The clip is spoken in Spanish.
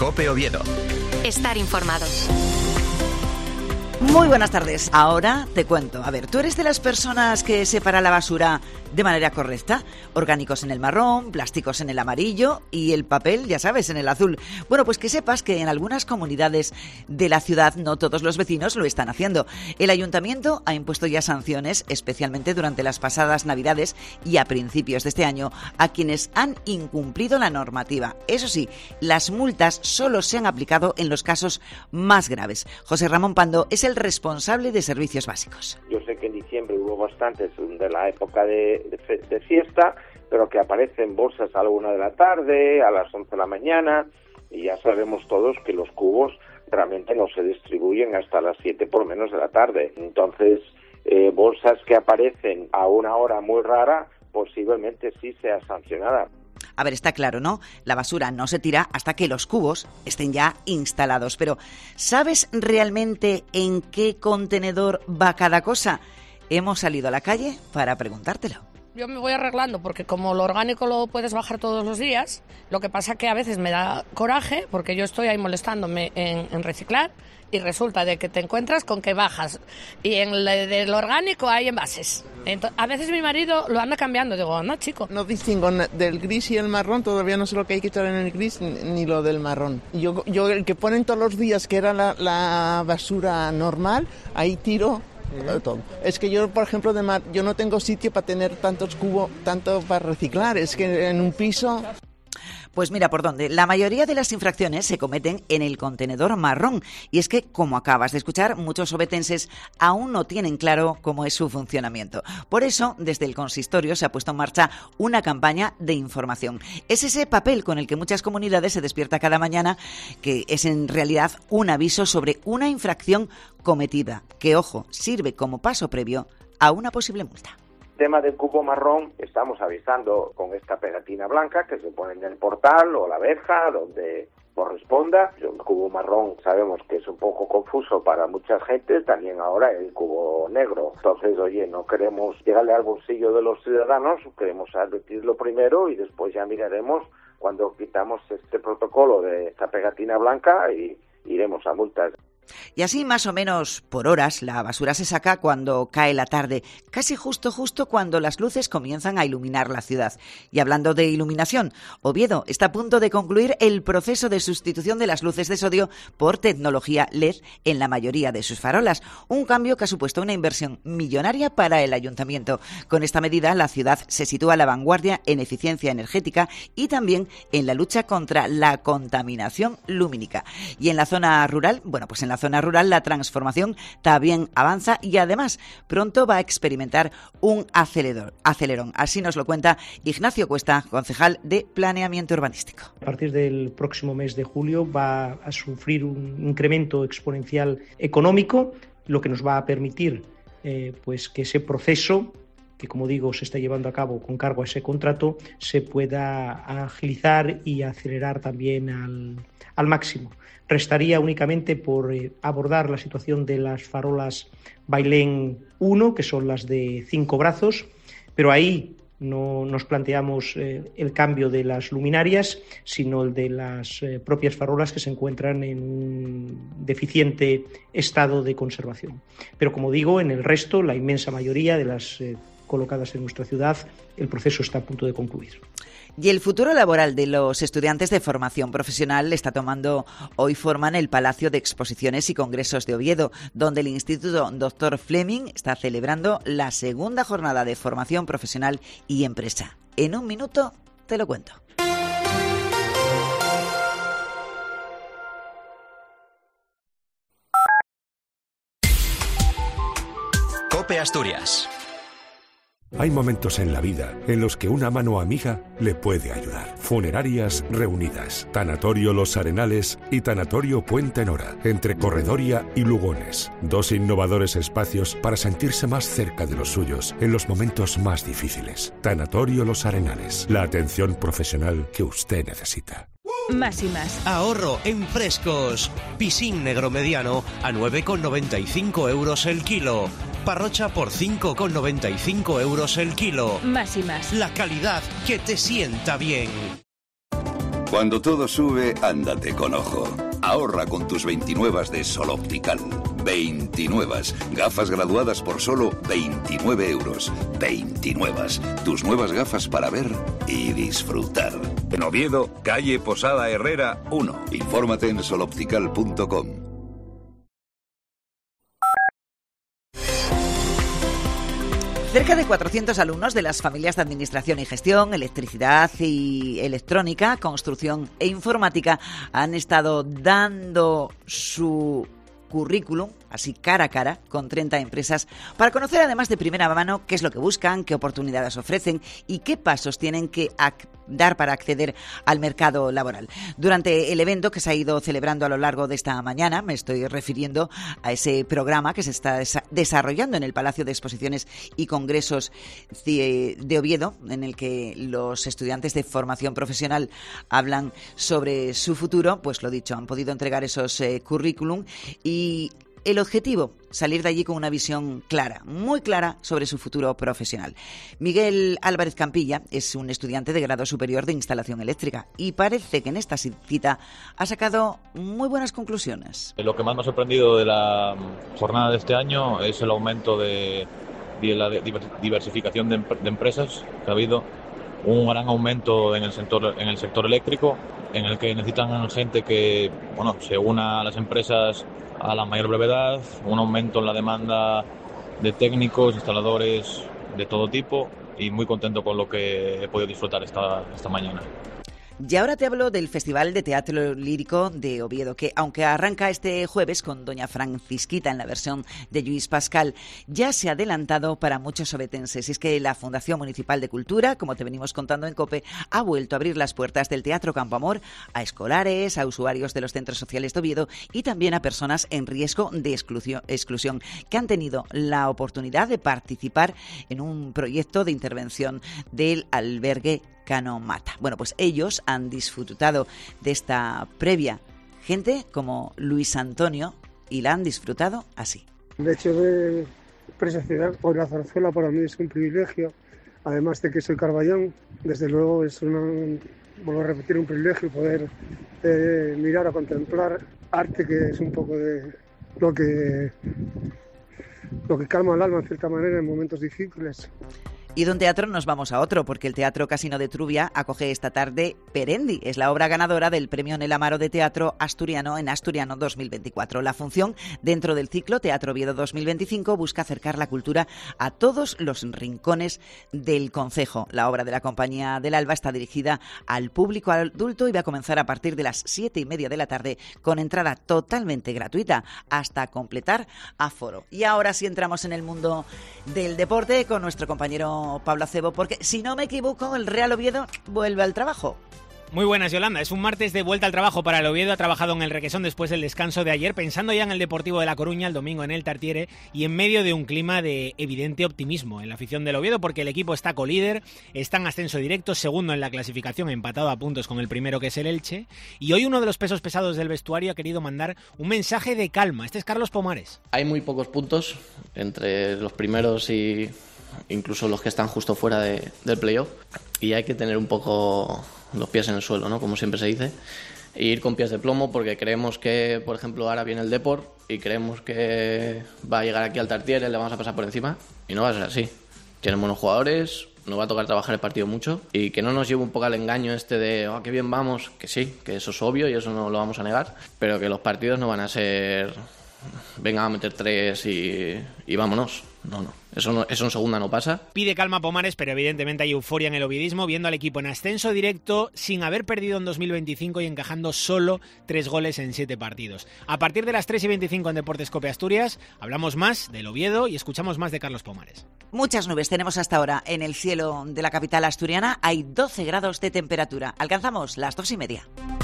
COPE Oviedo. Estar informado. Muy buenas tardes. Ahora te cuento. A ver, ¿tú eres de las personas que separa la basura de manera correcta? Orgánicos en el marrón, plásticos en el amarillo y el papel, ya sabes, en el azul. Bueno, pues que sepas que en algunas comunidades de la ciudad no todos los vecinos lo están haciendo. El ayuntamiento ha impuesto ya sanciones, especialmente durante las pasadas Navidades y a principios de este año, a quienes han incumplido la normativa. Eso sí, las multas solo se han aplicado en los casos más graves. José Ramón Pando es el responsable de servicios básicos. Yo sé que en diciembre hubo bastantes de la época de fiesta, pero que aparecen bolsas a la 1 de la tarde, a las 11 de la mañana, y ya sabemos todos que los cubos realmente no se distribuyen hasta las 7 por menos de la tarde. Entonces, bolsas que aparecen a una hora muy rara, posiblemente sí sea sancionada. A ver, está claro, ¿no? La basura no se tira hasta que los cubos estén ya instalados. Pero, ¿sabes realmente en qué contenedor va cada cosa? Hemos salido a la calle para preguntártelo. Yo me voy arreglando porque como lo orgánico lo puedes bajar todos los días, lo que pasa que a veces me da coraje porque yo estoy ahí molestándome en reciclar y resulta de que te encuentras con que bajas y en lo orgánico hay envases. Entonces, a veces mi marido lo anda cambiando, digo, no chico. No distingo del gris y el marrón, todavía no sé lo que hay que echar en el gris ni lo del marrón. Yo el que ponen todos los días, que era la basura normal, ahí tiro todo. Es que yo, por ejemplo, yo no tengo sitio para tener tantos cubos, tanto para reciclar, es que en un piso... Pues mira por dónde. La mayoría de las infracciones se cometen en el contenedor marrón. Y es que, como acabas de escuchar, muchos ovetenses aún no tienen claro cómo es su funcionamiento. Por eso, desde el consistorio se ha puesto en marcha una campaña de información. Es ese papel con el que muchas comunidades se despierta cada mañana, que es en realidad un aviso sobre una infracción cometida, que, ojo, sirve como paso previo a una posible multa. Tema del cubo marrón, estamos avisando con esta pegatina blanca que se pone en el portal o la verja, donde corresponda. El cubo marrón sabemos que es un poco confuso para mucha gente, también ahora el cubo negro. Entonces, oye, no queremos llegarle al bolsillo de los ciudadanos, queremos advertirlo primero y después ya miraremos cuando quitamos este protocolo de esta pegatina blanca y iremos a multas. Y así más o menos por horas la basura se saca cuando cae la tarde, casi justo cuando las luces comienzan a iluminar la ciudad. Y hablando de iluminación, Oviedo está a punto de concluir el proceso de sustitución de las luces de sodio por tecnología LED en la mayoría de sus farolas, un cambio que ha supuesto una inversión millonaria para el ayuntamiento. Con esta medida la ciudad se sitúa a la vanguardia en eficiencia energética y también en la lucha contra la contaminación lumínica. Y en la zona rural, pues en la zona rural la transformación también avanza y además pronto va a experimentar un acelerón. Así nos lo cuenta Ignacio Cuesta, concejal de Planeamiento Urbanístico. A partir del próximo mes de julio va a sufrir un incremento exponencial económico, lo que nos va a permitir pues que ese proceso, que como digo se está llevando a cabo con cargo a ese contrato, se pueda agilizar y acelerar también al máximo. Restaría únicamente por abordar la situación de las farolas Bailén 1, que son las de 5 brazos, pero ahí no nos planteamos el cambio de las luminarias, sino el de las propias farolas que se encuentran en un deficiente estado de conservación. Pero como digo, en el resto, la inmensa mayoría de las colocadas en nuestra ciudad, el proceso está a punto de concluir. Y el futuro laboral de los estudiantes de formación profesional está tomando hoy forma en el Palacio de Exposiciones y Congresos de Oviedo, donde el Instituto Dr. Fleming está celebrando la segunda jornada de formación profesional y empresa. En un minuto te lo cuento. COPE Asturias. Hay momentos en la vida en los que una mano amiga le puede ayudar. Funerarias Reunidas, Tanatorio Los Arenales y Tanatorio Puente Nora, entre Corredoria y Lugones. 2 innovadores espacios para sentirse más cerca de los suyos en los momentos más difíciles. Tanatorio Los Arenales, la atención profesional que usted necesita. Más y más. Ahorro en frescos. Pisín negro mediano a 9,95 € el kilo. Parrocha por 5,95 € el kilo. Más y más. La calidad que te sienta bien. Cuando todo sube, ándate con ojo. Ahorra con tus 29 de Sol Optical. 29. Gafas graduadas por solo 29 euros. 29. Tus nuevas gafas para ver y disfrutar. En Oviedo, calle Posada Herrera 1. Infórmate en soloptical.com. Cerca de 400 alumnos de las familias de Administración y Gestión, Electricidad y Electrónica, Construcción e Informática han estado dando su currículum, así cara a cara, con 30 empresas, para conocer además de primera mano qué es lo que buscan, qué oportunidades ofrecen y qué pasos tienen que dar para acceder al mercado laboral. Durante el evento que se ha ido celebrando a lo largo de esta mañana, me estoy refiriendo a ese programa que se está desarrollando en el Palacio de Exposiciones y Congresos de Oviedo, en el que los estudiantes de formación profesional hablan sobre su futuro. Pues lo dicho, han podido entregar esos currículum y el objetivo, salir de allí con una visión clara, muy clara sobre su futuro profesional. Miguel Álvarez Campilla es un estudiante de grado superior de instalación eléctrica y parece que en esta cita ha sacado muy buenas conclusiones. Lo que más me ha sorprendido de la jornada de este año es el aumento de la diversificación de empresas que ha habido. Un gran aumento en el sector eléctrico, en el que necesitan gente que se una a las empresas a la mayor brevedad, un aumento en la demanda de técnicos, instaladores de todo tipo, y muy contento con lo que he podido disfrutar esta mañana. Y ahora te hablo del Festival de Teatro Lírico de Oviedo, que aunque arranca este jueves con Doña Francisquita en la versión de Lluís Pascal, ya se ha adelantado para muchos ovetenses. Y es que la Fundación Municipal de Cultura, como te venimos contando en COPE, ha vuelto a abrir las puertas del Teatro Campo Amor a escolares, a usuarios de los centros sociales de Oviedo y también a personas en riesgo de exclusión que han tenido la oportunidad de participar en un proyecto de intervención del albergue Cano Mata. Bueno, pues ellos han disfrutado de esta previa. Gente como Luis Antonio, y la han disfrutado así. El hecho de presenciar por la zarzuela para mí es un privilegio, además de que soy carballón. Desde luego es vuelvo a repetir, un privilegio poder mirar a contemplar arte, que es un poco de lo que calma el alma en cierta manera en momentos difíciles. Y de un teatro nos vamos a otro, porque el Teatro Casino de Trubia acoge esta tarde Perendi. Es la obra ganadora del Premio Nel Amaro de Teatro Asturiano en Asturiano 2024. La función, dentro del ciclo Teatro Oviedo 2025, busca acercar la cultura a todos los rincones del concejo. La obra de la Compañía del Alba está dirigida al público adulto y va a comenzar a partir de las 7:30 de la tarde con entrada totalmente gratuita hasta completar aforo. Y ahora sí entramos en el mundo del deporte con nuestro compañero Pablo Acebo, porque si no me equivoco, el Real Oviedo vuelve al trabajo. Muy buenas, Yolanda. Es un martes de vuelta al trabajo para el Oviedo. Ha trabajado en el Requesón después del descanso de ayer, pensando ya en el Deportivo de La Coruña el domingo en el Tartiere y en medio de un clima de evidente optimismo en la afición del Oviedo, porque el equipo está colíder, está en ascenso directo, segundo en la clasificación, empatado a puntos con el primero, que es el Elche, y hoy uno de los pesos pesados del vestuario ha querido mandar un mensaje de calma. Este es Carlos Pomares. Hay muy pocos puntos entre los primeros y incluso los que están justo fuera del playoff, y hay que tener un poco los pies en el suelo, ¿no? Como siempre se dice, e ir con pies de plomo, porque creemos que, por ejemplo, ahora viene el Depor y creemos que va a llegar aquí al Tartiere, le vamos a pasar por encima, y no va a ser así. Tienen buenos jugadores, nos va a tocar trabajar el partido mucho, y que no nos lleve un poco al engaño de qué bien vamos, que sí, que eso es obvio y eso no lo vamos a negar, pero que los partidos no van a ser venga a meter 3 y vámonos. No. Eso en segunda no pasa. Pide calma Pomares, pero evidentemente hay euforia en el oviedismo, viendo al equipo en ascenso directo, sin haber perdido en 2025 y encajando solo 3 goles en 7 partidos. A partir de las 3:25 en Deportes Cope Asturias, hablamos más del Oviedo y escuchamos más de Carlos Pomares. Muchas nubes tenemos hasta ahora en el cielo de la capital asturiana. Hay 12 grados de temperatura. Alcanzamos las 2:30.